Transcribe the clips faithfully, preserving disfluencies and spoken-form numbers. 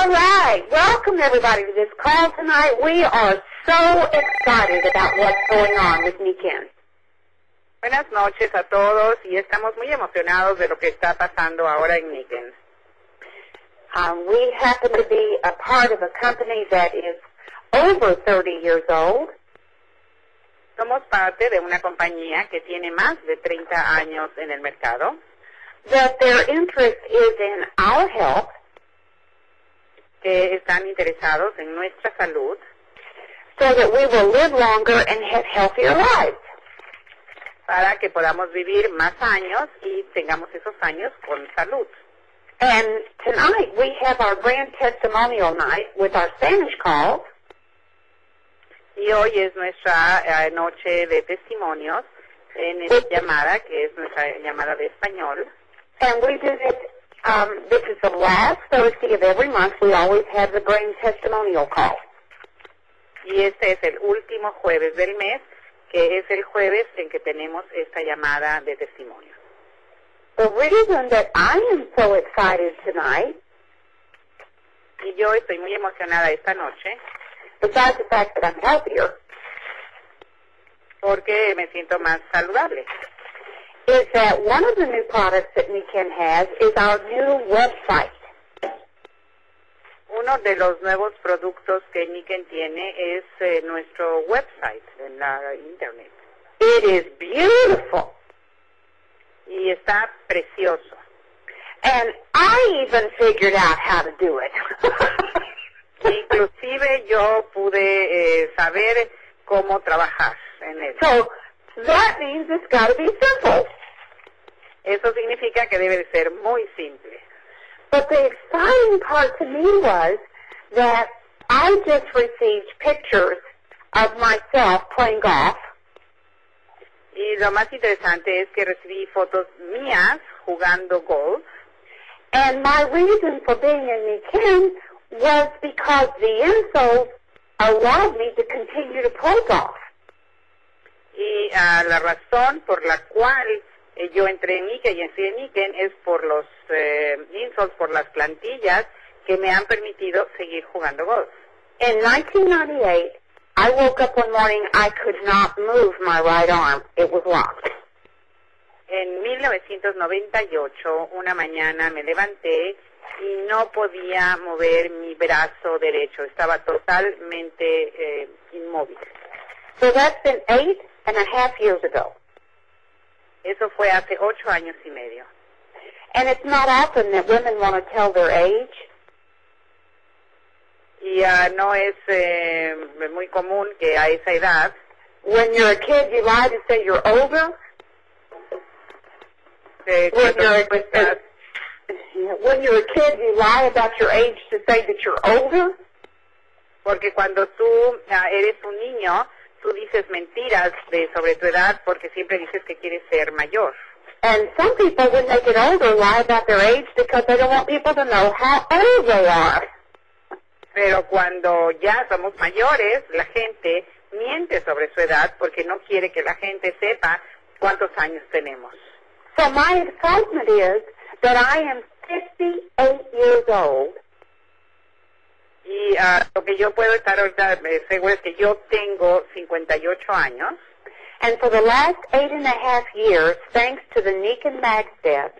All right. Welcome, everybody, to this call tonight. We are so excited about what's going on with Niken. Buenas noches a todos y estamos muy emocionados de lo que está pasando ahora en Niken. Um, we happen to be a part of a company that is over thirty years old. Somos parte de una compañía que tiene más de treinta años en el mercado. That their interest is in our health. Que están interesados en nuestra salud. So that we will live longer and have healthier lives. Para que podamos vivir más años y tengamos esos años con salud. And tonight we have our grand testimonial night with our Spanish calls. Y hoy es nuestra uh, noche de testimonios en esta llamada, que es nuestra llamada de español. And we do this, um, this is the last Thursday of every month. We always have the grand testimonial call. Y este es el último jueves del mes, que es el jueves en que tenemos esta llamada de testimonio. The reason that I am so excited tonight, y yo estoy muy emocionada esta noche, besides the fact that I'm healthier, porque me siento más saludable, is that one of the new products that Niken has is our new website. Uno de los nuevos productos que Niken tiene es eh, nuestro website en la internet. It is beautiful. Y está precioso. And I even figured out how to do it. Inclusive yo pude eh, saber cómo trabajar en él. So that means it's got to be simple. Eso significa que debe de ser muy simple. But the exciting part to me was that I just received pictures of myself playing golf. Y lo más interesante es que recibí fotos mías jugando golf. And my reason for being in Niken was because the insoles allowed me to continue to play golf. Y uh, la razón por la cual eh, yo entré en Niken y estoy en Niken es por los eh, insoles, por las plantillas que me han permitido seguir jugando golf. In nineteen ninety-eight, I woke up one morning, I could not move my right arm. It was locked. En mil novecientos noventa y ocho, una mañana me levanté y no podía mover mi brazo derecho. Estaba totalmente eh, inmóvil. So that's been eight and a half years ago. Eso fue hace ocho años y medio. And it's not often that women want to tell their age. Y uh, no es eh, muy común que a esa edad, when you're a kid, you lie to say you're older. Eh, when, you're a, estás, when you're a kid, you lie about your age to say that you're older. Porque cuando tú uh, eres un niño, tú dices mentiras de sobre tu edad porque siempre dices que quieres ser mayor. And some people, when they get older, lie about their age because they don't want people to know how old they are. Pero cuando ya somos mayores, la gente miente sobre su edad porque no quiere que la gente sepa cuántos años tenemos. So my excitement is that I am fifty-eight years old. Y uh, lo que yo puedo estar ahorita eh, seguro es que yo tengo cincuenta y ocho años. And for the last eight and a half years, thanks to the Niken Mag Steps,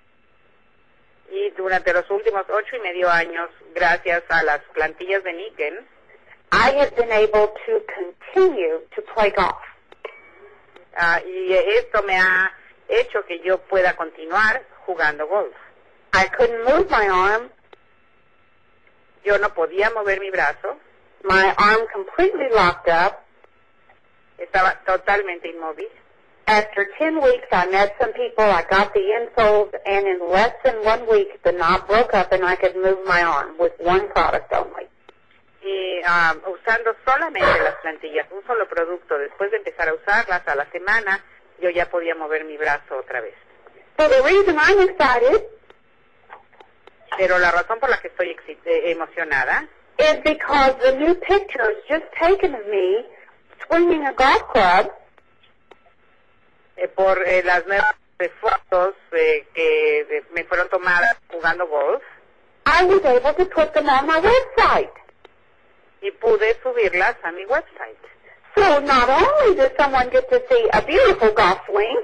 y durante los últimos ocho y medio años, gracias a las plantillas de Niken, I have been able to continue to play golf. Uh, y esto me ha hecho que yo pueda continuar jugando golf. I couldn't move my arm. Yo no podía mover mi brazo. My arm completely locked up. Estaba totalmente inmóvil. After ten weeks, I met some people, I got the insoles, and in less than one week, the knob broke up and I could move my arm with one product only. Y um, usando solamente las plantillas, un solo producto, después de empezar a usarlas a la semana, yo ya podía mover mi brazo otra vez. So the reason I'm excited Pero la razón por la que estoy eh, emocionada is because the new pictures just taken of me swinging a golf club eh, por eh, las nuevas fotos eh, que de, me fueron tomadas jugando golf. I was able to put them on my website. Y pude subirlas a mi website. So not only did someone get to see a beautiful golf swing,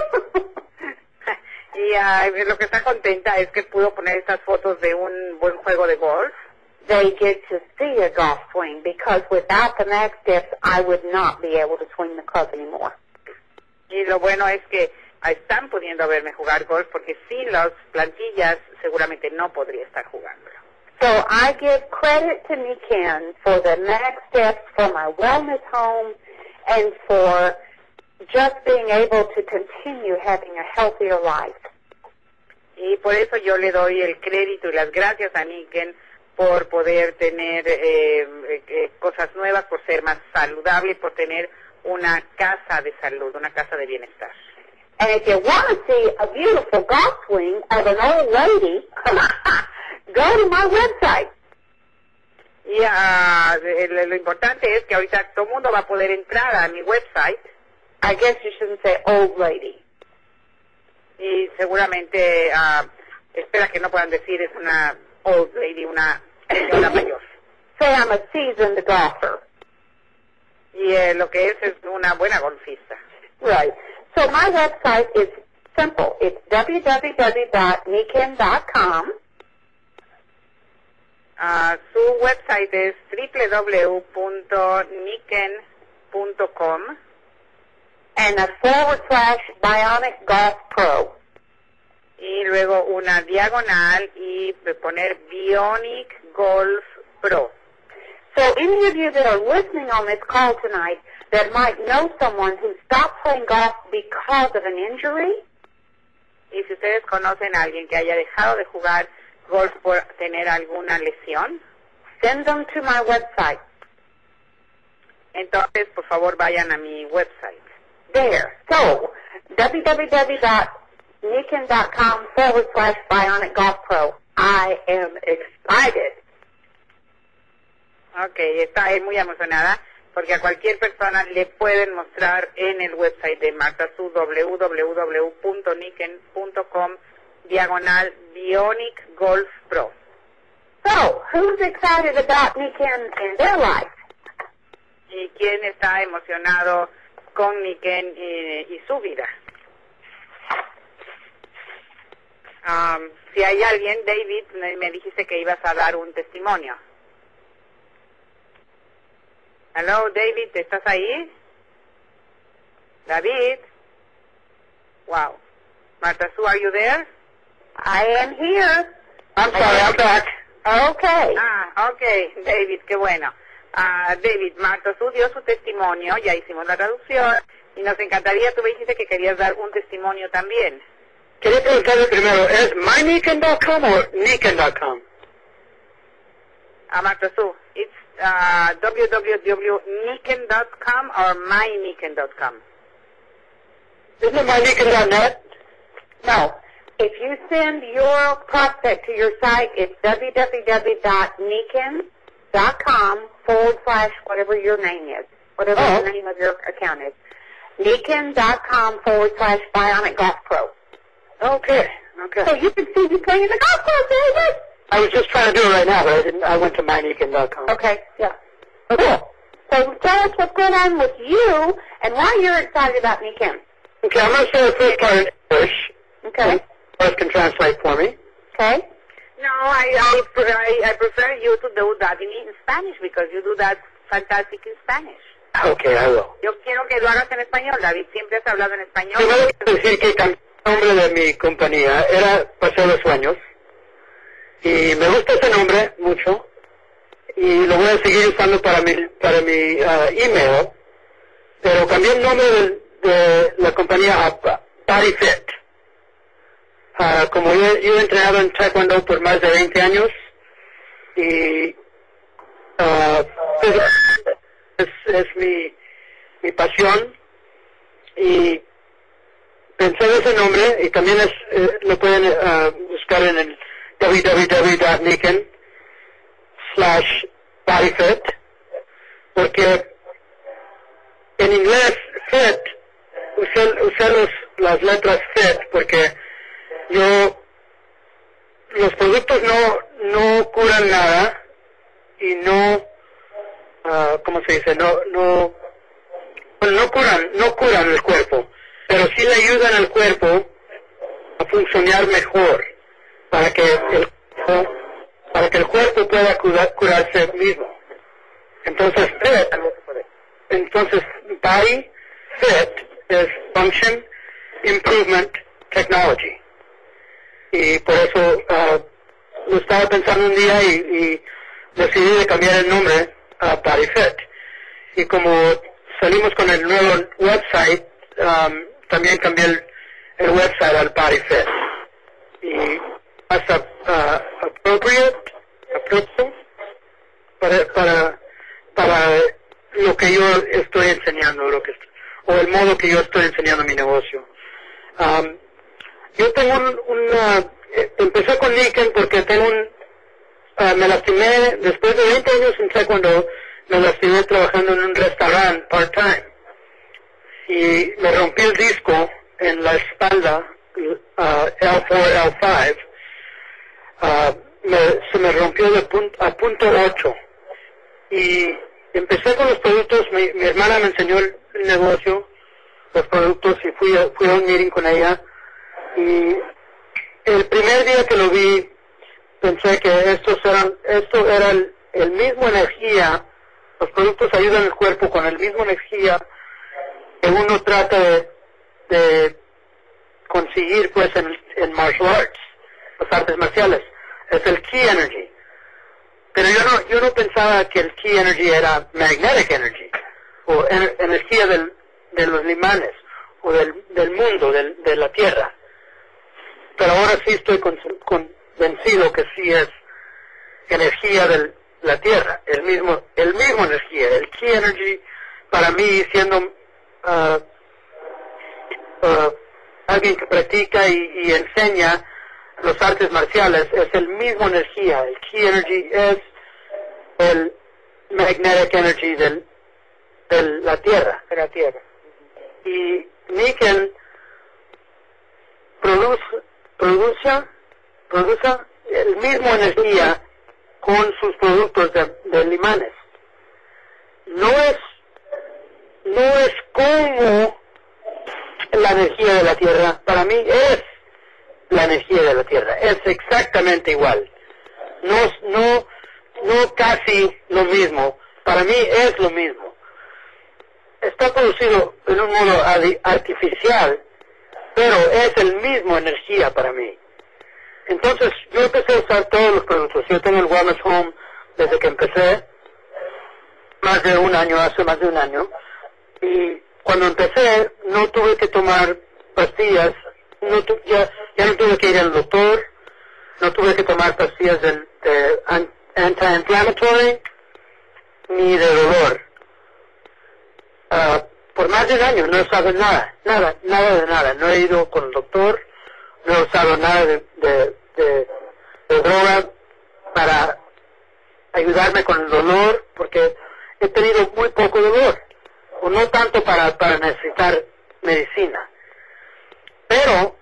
y uh, lo que está contenta es que pudo poner estas fotos de un buen juego de golf. they get to see a golf swing, because without the mag steps, I would not be able to swing the club anymore. Y lo bueno es que están pudiendo verme jugar golf, porque sin las plantillas seguramente no podría estar jugándolo. So I give credit to Niken for the mag steps, for my wellness home, and for just being able to continue having a healthier life. Y por eso yo le doy el crédito y las gracias a Niken por poder tener eh, eh, cosas nuevas, por ser más saludable, por tener una casa de salud, una casa de bienestar. And if you want to see a beautiful golf swing of an old lady, go to my website. Y uh, lo importante es que ahorita todo el mundo va a poder entrar a mi website. I guess you shouldn't say old lady. Y seguramente uh, espera que no puedan decir es una old lady, una señora mayor. Say I'm a seasoned golfer. Y eh, lo que es es una buena golfista. Right. So my website is simple. It's w w w dot niken dot com. Uh, su website es w w w punto niken punto com. And a forward slash Bionic Golf Pro. Y luego una diagonal y poner Bionic Golf Pro. So any of you that are listening on this call tonight that might know someone who stopped playing golf because of an injury, y si ustedes conocen a alguien que haya dejado de jugar golf por tener alguna lesión, send them to my website. Entonces, por favor, vayan a mi website. There. So, w w w dot niken dot com forward slash Bionic Golf Pro. I am excited. Ok, está muy emocionada porque a cualquier persona le pueden mostrar en el website de Marta su w w w punto niken punto com diagonal Bionic Golf Pro. So, who's excited about Niken in their life? ¿Y quién está emocionado con Niken y, y su vida? Um, si hay alguien, David, me, me dijiste que ibas a dar un testimonio. Hello, David, ¿estás ahí? David? Wow. Marta Sue, are you there? I am here. I'm sorry, I'm back. Okay. Ah, okay, David, qué bueno. Uh, David, Marta Sue dio su testimonio, ya hicimos la traducción, y nos encantaría, tú me dijiste que querías dar un testimonio también. Quería preguntarle primero, ¿es my niken dot com o niken dot com? Uh, Marta Sue, it's uh, w w w dot niken dot com or my niken dot com? Isn't it my niken dot net? No. If you send your prospect to your site, it's w w w dot niken dot com forward slash whatever your name is, whatever Oh. the name of your account is. niken dot com forward slash Bionic Golf Pro. Okay, okay. So you can see me playing the golf course, David. I was just trying to do it right now, but I didn't. I went to my niken dot com. Okay, yeah. Okay. So tell us what's going on with you and why you're excited about Niken. Okay, I'm going to say the first part in English. Okay. Beth can translate for me. Okay. No, I, I, I, I prefer you to do that in, in Spanish because you do that fantastic in Spanish. Okay, I will. Yo quiero que lo hagas en español, David. Siempre has hablado en español. Primero quiero decir que cambié el nombre de mi compañía. Era Paseo de Sueños. Y me gusta ese nombre mucho. Y lo voy a seguir usando para mi, para mi uh, email. Pero cambié el nombre de, de la compañía a Body Fit. Uh, como yo, yo he entrenado en Taekwondo por más de veinte años. Y uh, es, es mi, mi pasión. Y pensé en ese nombre y también es, eh, lo pueden uh, buscar en el w w w dot niken slash bodyfit, porque en inglés fit, usé, usé los, las letras fit porque yo los productos no no curan nada y no, uh, ¿cómo se dice? No no bueno, no curan no curan el cuerpo, pero sí le ayudan al cuerpo a funcionar mejor para que el para que el cuerpo pueda curar, curarse mismo. Entonces, entonces Body Fit es Function Improvement Technology. Y por eso uh, lo estaba pensando un día y, y decidí de cambiar el nombre a Body Fit. Y como salimos con el nuevo website, um, también cambié el, el website al Body Fit. Y hasta uh, appropriate, appropriate para, para, para lo que yo estoy enseñando, lo que, o el modo que yo estoy enseñando mi negocio. Um, yo tengo un, una, eh, empecé con Niken porque tengo un, uh, me lastimé, después de veinte años en taekwondo, me lastimé trabajando en un restaurante part-time. Y me rompí el disco en la espalda, uh, L cuatro, L cinco, uh, me, se me rompió de punto, a punto ocho. Y empecé con los productos, mi, mi hermana me enseñó el, el negocio, los productos, y fui a, fui a un meeting con ella. Y el primer día que lo vi, pensé que estos eran, esto era el, el mismo energía, los productos ayudan al cuerpo con el mismo energía que uno trata de, de conseguir pues en, en martial arts, las artes marciales, es el Ki Energy. Pero yo no, yo no pensaba que el Ki Energy era Magnetic Energy, o ener, energía del, de los imanes, o del, del mundo, del, de la Tierra. Pero ahora sí estoy con, convencido que sí es energía de la Tierra, el mismo, el mismo energía, el Ki Energy, para mí siendo uh, uh, alguien que practica y, y enseña los artes marciales, es el mismo energía, el Ki Energy es el Magnetic Energy del, de la Tierra, de la Tierra. Y Niken produce produce, produce el mismo energía con sus productos de, de imanes. No es, no es como la energía de la Tierra, para mí es la energía de la Tierra, es exactamente igual. No, no, no casi lo mismo, para mí es lo mismo. Está producido en un modo artificial, pero es el mismo energía para mí. Entonces, yo empecé a usar todos los productos. Yo tengo el Wellness Home desde que empecé, más de un año, hace más de un año. Y cuando empecé, no tuve que tomar pastillas, no tu, ya, ya no tuve que ir al doctor, no tuve que tomar pastillas de, de anti-inflammatory, ni de dolor. Uh, por más de un año no he usado nada, nada, nada de nada. No he ido con el doctor, no he usado nada de, de, de, de droga para ayudarme con el dolor, porque he tenido muy poco dolor, o no tanto para, para necesitar medicina. Pero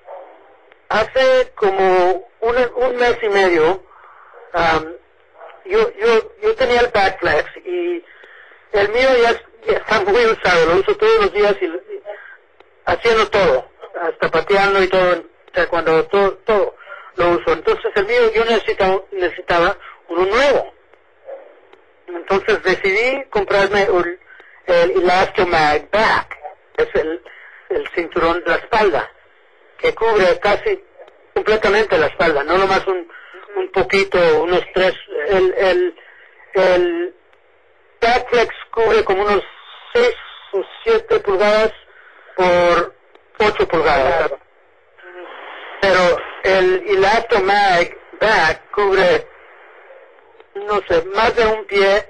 hace como un, un mes y medio, um, yo, yo, yo tenía el Backflex y el mío ya, ya está muy usado, lo uso todos los días y, y haciendo todo, hasta pateando y todo, o sea, cuando todo, todo lo uso. Entonces el mío yo necesitaba, necesitaba uno nuevo. Entonces decidí comprarme el, el Elastomag Back, es el, el cinturón de la espalda, que cubre casi completamente la espalda, no nomás un, un poquito, unos tres, el, el, el Backflex cubre como unos seis o siete pulgadas por ocho pulgadas. Pero el Elastomag Back cubre, no sé, más de un pie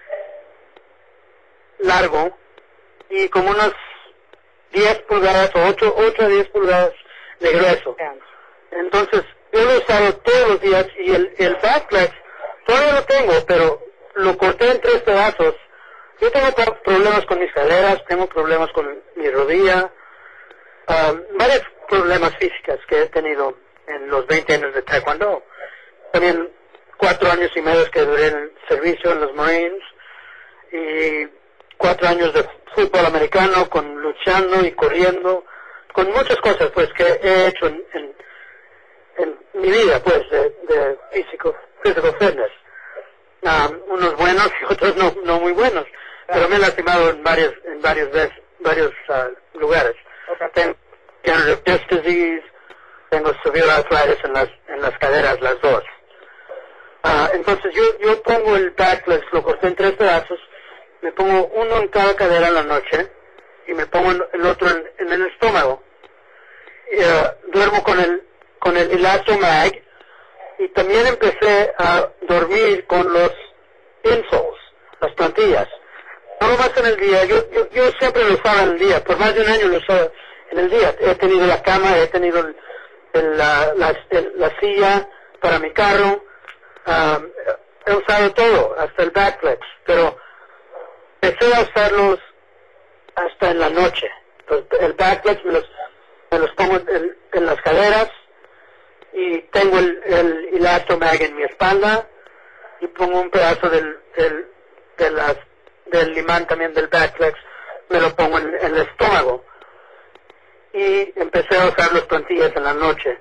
largo y como unas diez pulgadas o ocho, ocho a diez pulgadas de grueso. Entonces, yo lo he usado todos los días y el, el Backflex todavía lo tengo, pero lo corté en tres pedazos. Yo tengo problemas con mis caderas, tengo problemas con mi rodilla, um, varios problemas físicos que he tenido en los veinte años de taekwondo. También cuatro años y medio que duré en el servicio en los Marines y cuatro años de fútbol americano con luchando y corriendo, con muchas cosas pues que he hecho en, en, en mi vida pues de, de físico, physical fitness. Um, unos buenos y otros no, no muy buenos, pero me he lastimado en varios, en varios veces, varios uh, lugares. Okay. Tengo degenerative disc disease, tengo severe arthritis en las, en las caderas, las dos. Uh, entonces yo, yo pongo el backflex, lo corté en tres pedazos, me pongo uno en cada cadera en la noche y me pongo el otro en, en el estómago. Y, uh, duermo con el, con el Elastomag y también empecé a dormir con los insoles, las plantillas. No más en el día, yo, yo, yo siempre lo usaba en el día, por más de un año lo usaba en el día. He tenido la cama, he tenido el, el, la, la, el, la silla para mi carro, um, he usado todo, hasta el backflex, pero empecé a usarlos hasta en la noche. Entonces, el backflex me los, me los pongo en, en las caderas y tengo el, el Elastomag en mi espalda y pongo un pedazo del, del, de las, del imán también del backflex, me lo pongo en, en el estómago y empecé a usar las plantillas en la noche.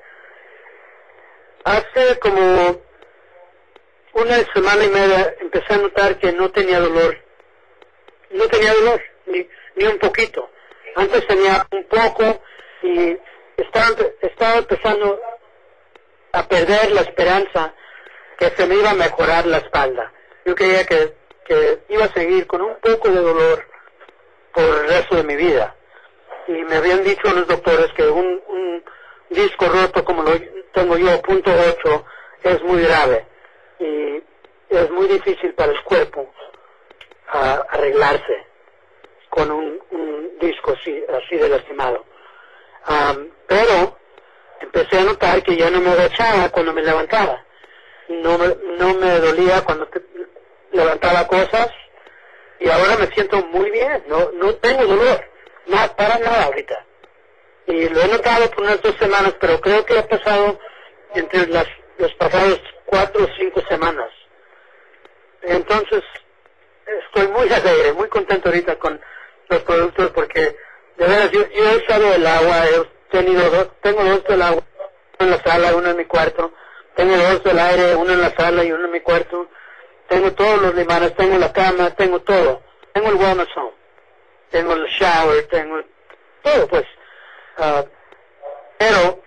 Hace como una semana y media empecé a notar que no tenía dolor, no tenía dolor, ni, ni un poquito. Antes tenía un poco y estaba, estaba empezando a perder la esperanza que se me iba a mejorar la espalda. Yo creía que, que iba a seguir con un poco de dolor por el resto de mi vida. Y me habían dicho los doctores que un, un disco roto como lo tengo yo, punto ocho, es muy grave. Y es muy difícil para el cuerpo uh, arreglarse con un, un disco así, así de lastimado. Um, pero empecé a notar que ya no me agachaba cuando me levantaba. No me, no me dolía cuando te, levantaba cosas y ahora me siento muy bien. No, no tengo dolor, no, para nada ahorita. Y lo he notado por unas dos semanas, pero creo que ha pasado entre las, los pasados cuatro o cinco semanas. Entonces, estoy muy alegre, muy contento ahorita con los productos porque, de veras, yo, yo he usado el agua, he tenido dos, tengo dos del agua, uno en la sala, uno en mi cuarto, tengo dos del aire, uno en la sala y uno en mi cuarto, tengo todos los limanes, tengo la cama, tengo todo, tengo el wellness home, tengo el shower, tengo todo, pues, uh, pero,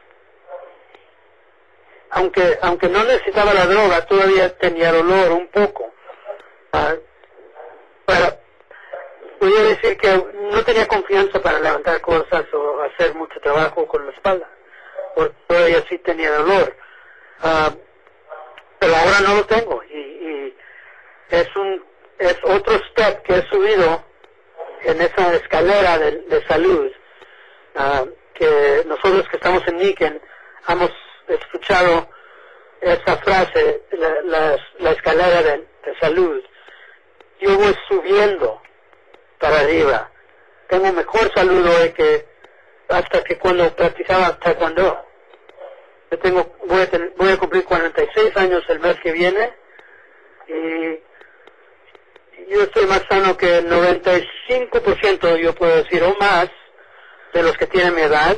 aunque aunque no necesitaba la droga, todavía tenía dolor un poco. Uh, pero podría decir que no tenía confianza para levantar cosas o hacer mucho trabajo con la espalda, porque todavía sí tenía dolor. Uh, pero ahora no lo tengo y, y es un es otro step que he subido en esa escalera de, de salud, uh, que nosotros que estamos en Niken hemos escuchado esa frase, la, la, la escalera de, de salud. Yo voy subiendo para arriba. Tengo mejor salud hoy que hasta que cuando practicaba taekwondo. Yo tengo, voy a, tener, voy a cumplir cuarenta y seis años el mes que viene y yo estoy más sano que el noventa y cinco por ciento, yo puedo decir, o más, de los que tienen mi edad.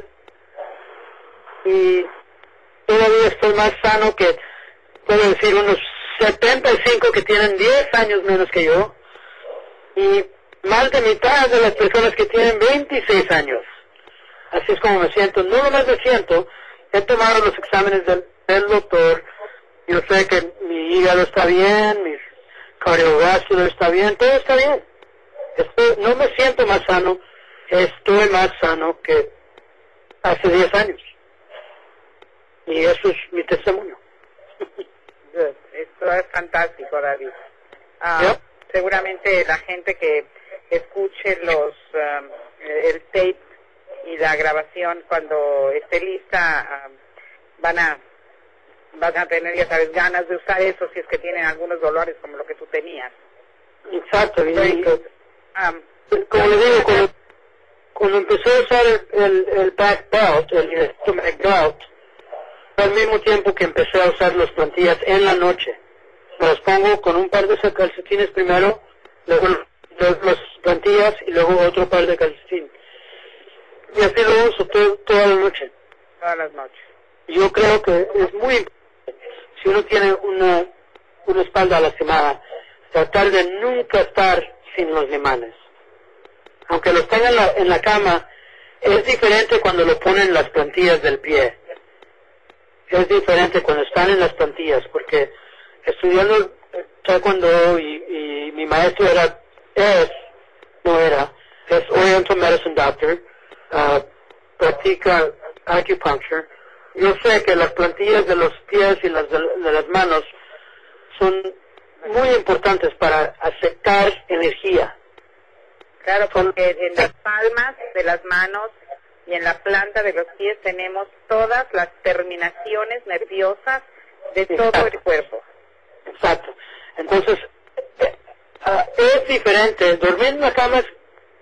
Y todavía estoy más sano que, puedo decir, unos setenta y cinco que tienen diez años menos que yo. Y más de mitad de las personas que tienen veintiséis años. Así es como me siento. No lo más me siento. He tomado los exámenes del, del doctor. Yo sé que mi hígado está bien, mi cardiovascular está bien, todo está bien. Estoy, no me siento más sano, estoy más sano que hace diez años. Y eso es mi testimonio. Good. Esto es fantástico, David. Uh, yep. Seguramente la gente que escuche los um, el tape y la grabación cuando esté lista, um, van a van a tener, ya sabes, ganas de usar eso si es que tienen algunos dolores como lo que tú tenías. Exacto. Y, Very good. Um, como le digo, cuando, cuando empecé a usar el, el, el back belt, el stomach belt, al mismo tiempo que empecé a usar las plantillas en la noche. Los pongo con un par de calcetines primero, luego los, las plantillas y luego otro par de calcetines. Y así lo uso todo, toda la noche. Todas las noches. Yo creo que es muy importante, si uno tiene una, una espalda lastimada, tratar de nunca estar sin los imanes. Aunque los tenga en la, en la cama, es diferente cuando lo ponen en las plantillas del pie. Es diferente cuando están en las plantillas, porque estudiando taekwondo y, y mi maestro era, es, no era, es Oriental Medicine Doctor, uh, practica acupuncture. Yo sé que las plantillas de los pies y las de, de las manos son muy importantes para aceptar energía. Claro, porque en las palmas de las manos y en la planta de los pies tenemos todas las terminaciones nerviosas de todo Exacto. el cuerpo. Exacto. Entonces, eh, uh, es diferente. Dormir en la cama es,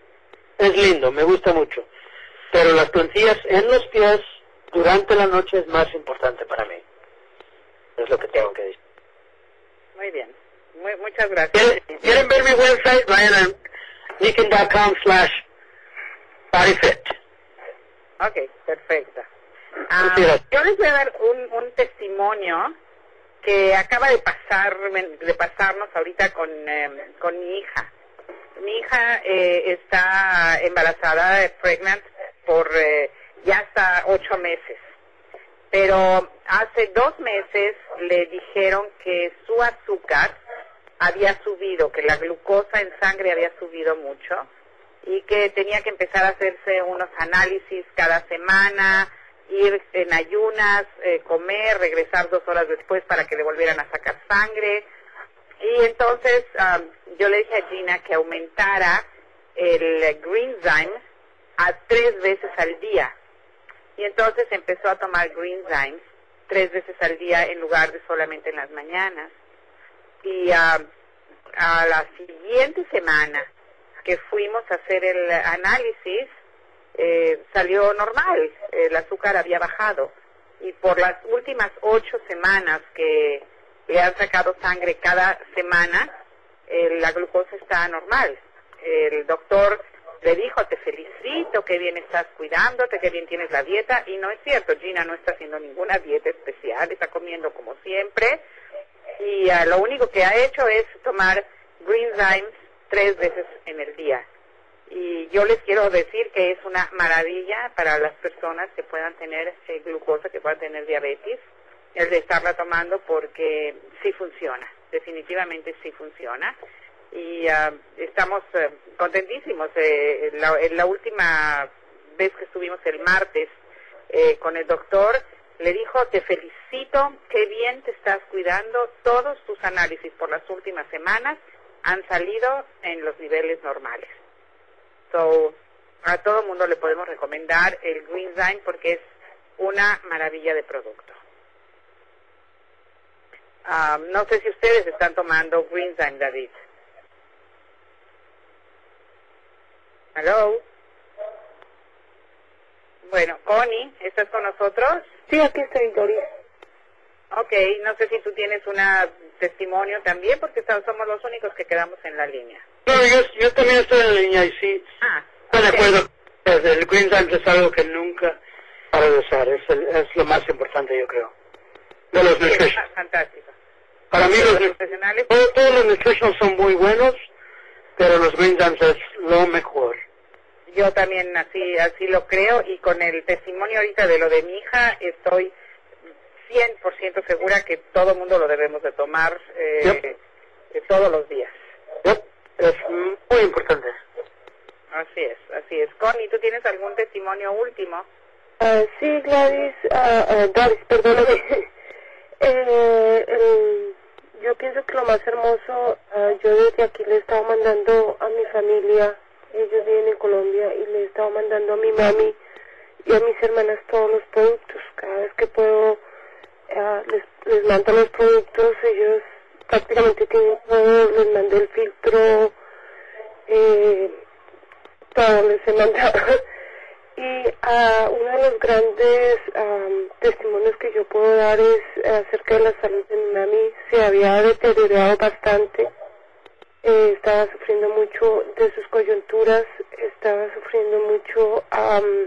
es lindo, me gusta mucho. Pero las plantillas en los pies durante la noche es más importante para mí. Es lo que tengo que decir. Muy bien. Muy, muchas gracias. ¿Quieren, ¿quieren ver mi website? Vayan a niken punto com slash bodyfit. Ok, perfecto. Ah, yo les voy a dar un, un testimonio que acaba de pasar, de pasarnos ahorita con, eh, con mi hija. Mi hija eh, está embarazada, pregnant, por eh, ya hasta ocho meses. Pero hace dos meses le dijeron que su azúcar había subido, que la glucosa en sangre había subido mucho y que tenía que empezar a hacerse unos análisis cada semana, ir en ayunas, eh, comer, regresar dos horas después para que le volvieran a sacar sangre. Y entonces um, yo le dije a Gina que aumentara el Greenzyme a tres veces al día. Y entonces empezó a tomar Greenzyme tres veces al día en lugar de solamente en las mañanas. Y uh, a la siguiente semana que fuimos a hacer el análisis, eh, salió normal, el azúcar había bajado. Y por las últimas ocho semanas que le han sacado sangre cada semana, eh, la glucosa está normal. El doctor le dijo, te felicito, qué bien estás cuidándote, qué bien tienes la dieta. Y no es cierto, Gina no está haciendo ninguna dieta especial, está comiendo como siempre. Y uh, lo único que ha hecho es tomar Greenzyme tres veces en el día. Y yo les quiero decir que es una maravilla para las personas que puedan tener eh, glucosa, que puedan tener diabetes, el de estarla tomando, porque sí funciona, definitivamente sí funciona. Y uh, estamos uh, contentísimos. Eh, la, la última vez que estuvimos el martes eh, con el doctor, le dijo, te felicito, qué bien te estás cuidando, todos tus análisis por las últimas semanas han salido en los niveles normales. So, a todo el mundo le podemos recomendar el Greenzyme porque es una maravilla de producto. Um, no sé si ustedes están tomando Greenzyme, David. ¿Aló? Bueno, Connie, ¿estás con nosotros? Sí, aquí estoy, Doris. Ok, no sé si tú tienes un testimonio también, porque somos los únicos que quedamos en la línea. No, yo, yo también estoy en la línea y sí, ah, estoy okay. de acuerdo. El Greenzyme es algo que nunca para de usar, es, el, es lo más importante, yo creo. De los sí, nutritionals. Fantástico. Para mí los, los nutricionales, todos, todos los nutritionals son muy buenos, pero los Greenzymes es lo mejor. Yo también así así lo creo, y con el testimonio ahorita de lo de mi hija estoy cien por ciento segura que todo el mundo lo debemos de tomar eh, Yep. eh, todos los días. Yep. Es muy importante. Así es, así es. Connie, ¿tú tienes algún testimonio último? Uh, sí, Gladys, uh, uh, Doris, perdóname. eh, eh, yo pienso que lo más hermoso, uh, yo desde aquí le he estado mandando a mi familia, ellos viven en Colombia, y le he estado mandando a mi mami y a mis hermanas todos los productos. Cada vez que puedo, uh, les, les mando los productos, ellos prácticamente tienen todo, les mandé el filtro, eh, todo les he mandado. Y uh, uno de los grandes um, testimonios que yo puedo dar es acerca de la salud de mi mami. Se había deteriorado bastante, eh, estaba sufriendo mucho de sus coyunturas, estaba sufriendo mucho, um,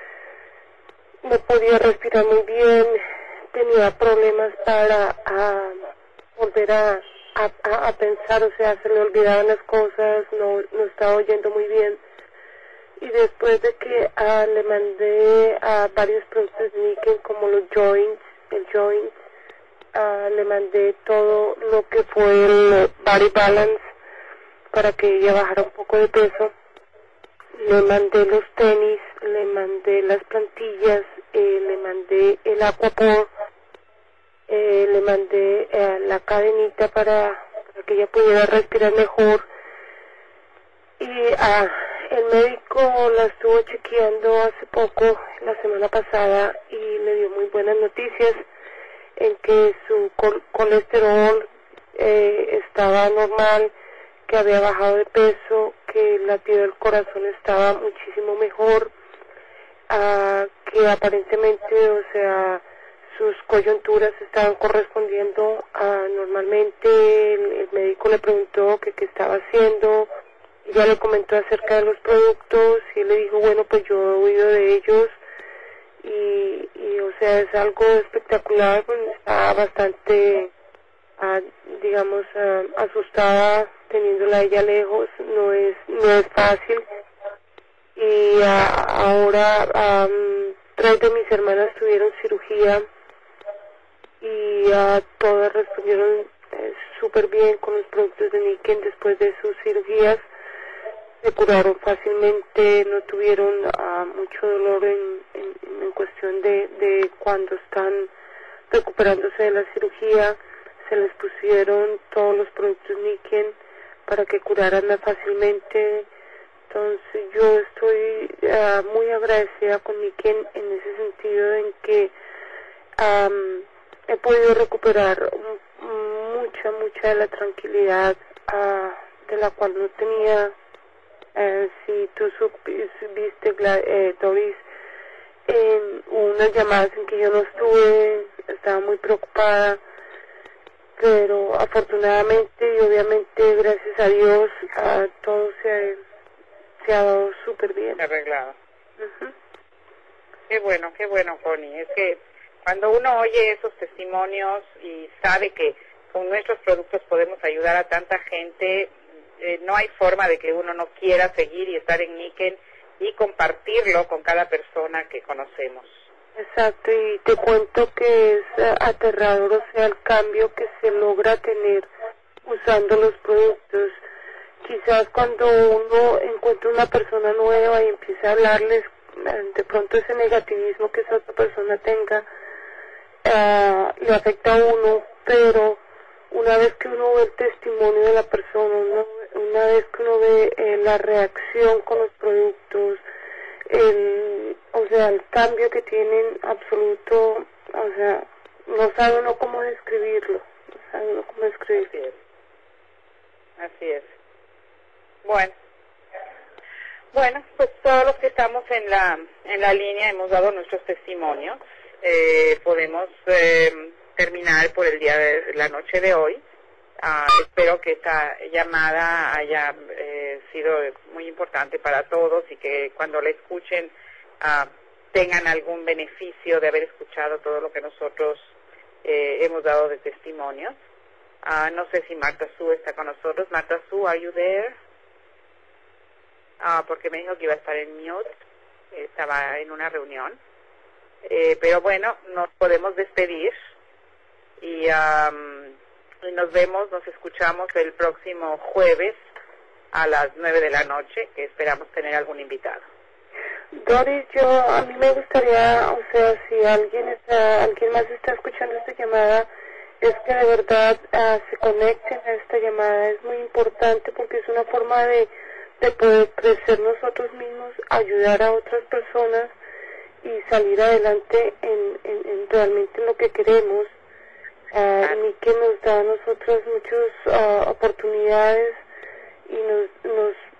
no podía respirar muy bien, tenía problemas para uh, volver a, a, a pensar, o sea, se le olvidaban las cosas, no, no estaba oyendo muy bien. Y después de que uh, le mandé a uh, varios productos de Nikken como los joints, el joint, uh, le mandé todo lo que fue el body balance para que ella bajara un poco de peso. Le mandé los tenis, le mandé las plantillas, eh, le mandé el aquapor, eh, le mandé eh, la cadenita para, para que ella pudiera respirar mejor. Y uh, el médico la estuvo chequeando hace poco, la semana pasada, y le dio muy buenas noticias en que su col colesterol eh, estaba normal, que había bajado de peso, que el latido del corazón estaba muchísimo mejor, uh, que aparentemente, o sea, sus coyunturas estaban correspondiendo a normalmente. El, el médico le preguntó que qué estaba haciendo. Ya le comentó acerca de los productos y él le dijo, bueno, pues yo he oído de ellos y, y o sea, es algo espectacular, pues está bastante, uh, digamos, uh, asustada teniéndola a ella lejos, no es, no es fácil. Y uh, ahora um, tres de mis hermanas tuvieron cirugía y uh, todas respondieron eh, súper bien con los productos de Nikken después de sus cirugías. Se curaron fácilmente, no tuvieron uh, mucho dolor en, en, en cuestión de, de cuando están recuperándose de la cirugía. Se les pusieron todos los productos Nikken para que curaran más fácilmente. Entonces yo estoy uh, muy agradecida con Nikken en ese sentido, en que um, he podido recuperar mucha, mucha de la tranquilidad uh, de la cual no tenía. Eh, si tú viste, eh, Doris, en unas llamadas en que yo no estuve, estaba muy preocupada, pero afortunadamente y obviamente gracias a Dios a todo se ha, se ha dado súper bien. Arreglado. Uh-huh. Qué bueno, qué bueno, Connie. Es que cuando uno oye esos testimonios y sabe que con nuestros productos podemos ayudar a tanta gente, Eh, no hay forma de que uno no quiera seguir y estar en Nikken y compartirlo con cada persona que conocemos. Exacto, y te cuento que es uh, aterrador, o sea, el cambio que se logra tener usando los productos. Quizás cuando uno encuentra una persona nueva y empieza a hablarles, de pronto ese negativismo que esa otra persona tenga uh, le afecta a uno, pero una vez que uno ve el testimonio de la persona, una, una vez que uno ve eh, la reacción con los productos, el, o sea, el cambio que tienen absoluto, o sea, no sabe uno cómo describirlo, no sabe uno cómo describirlo. Así es. Así es. Bueno. Bueno, pues todos los que estamos en la, en la línea hemos dado nuestros testimonios. Eh, podemos eh, terminar por el día de la noche de hoy. Uh, espero que esta llamada haya eh, sido muy importante para todos y que cuando la escuchen uh, tengan algún beneficio de haber escuchado todo lo que nosotros eh, hemos dado de testimonios. Uh, no sé si Marta Sue está con nosotros. Marta Sue, are you there? Uh, porque me dijo que iba a estar en mute. Estaba en una reunión. Eh, pero bueno, nos podemos despedir y, um, y nos vemos, nos escuchamos el próximo jueves a las nueve de la noche, que esperamos tener algún invitado. Doris, yo, a mí me gustaría, o sea, si alguien está, alguien más está escuchando esta llamada, es que de verdad uh, se conecten a esta llamada. Es muy importante porque es una forma de, de poder crecer nosotros mismos, ayudar a otras personas y salir adelante en, en, en realmente en lo que queremos. Uh, Nikken nos da a nosotros muchas uh, oportunidades y nos, nos,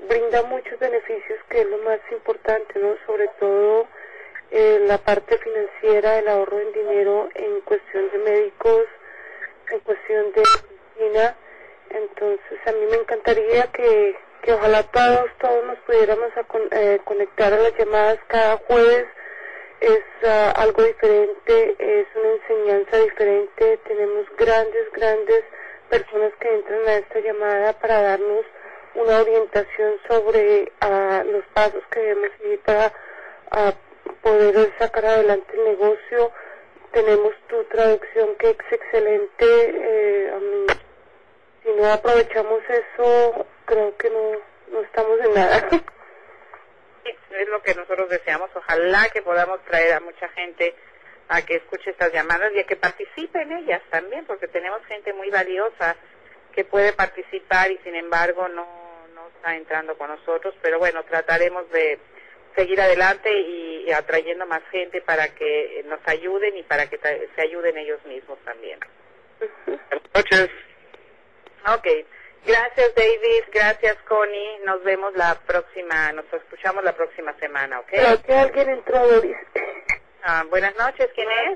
brinda muchos beneficios, que es lo más importante, ¿no? Sobre todo eh, la parte financiera, el ahorro en dinero en cuestión de médicos, en cuestión de medicina. Entonces a mí me encantaría que, que ojalá todos, todos nos pudiéramos a con, eh, conectar a las llamadas cada jueves. Es uh, algo diferente, es una enseñanza diferente. Tenemos grandes, grandes personas que entran a esta llamada para darnos una orientación sobre uh, los pasos que debemos seguir para uh, poder sacar adelante el negocio. Tenemos tu traducción que es excelente. Eh, um, si no aprovechamos eso, creo que no, no estamos en nada. Es lo que nosotros deseamos. Ojalá que podamos traer a mucha gente a que escuche estas llamadas y a que participe en ellas también, porque tenemos gente muy valiosa que puede participar y sin embargo no, no está entrando con nosotros. Pero bueno, trataremos de seguir adelante y, y atrayendo más gente para que nos ayuden y para que se ayuden ellos mismos también. Buenas noches. Ok. Gracias, David. Gracias, Connie. Nos vemos la próxima, nos escuchamos la próxima semana, ¿ok? Creo que alguien entró, Doris. Ah, buenas noches, ¿quién es?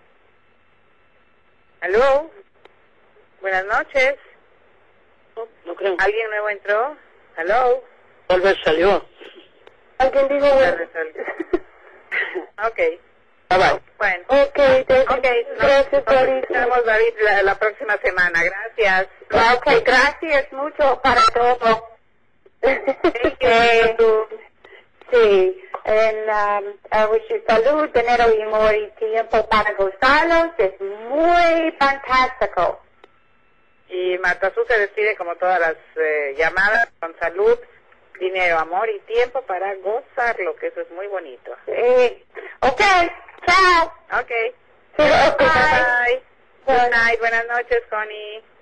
¿Aló? Buenas noches. No, no creo. ¿Alguien nuevo entró? ¿Aló? Tal vez salió. Alguien dijo, Tal bueno. vez salió. Ok. Bye bye. Bueno. Ok, David. Okay, nos, Gracias, nos Doris. escuchamos, David, la, la próxima semana. Gracias. Ok, gracias mucho para todo. Eh, sí, en um, uh, salud, dinero y amor y tiempo para gozarlos es muy fantástico. Y Matazú se despide como todas las eh, llamadas, con salud, dinero, amor y tiempo para gozarlo, que eso es muy bonito. Sí. Ok, chao. Ok. Sí, okay, Bye. bye. Good night. Buenas noches, Connie.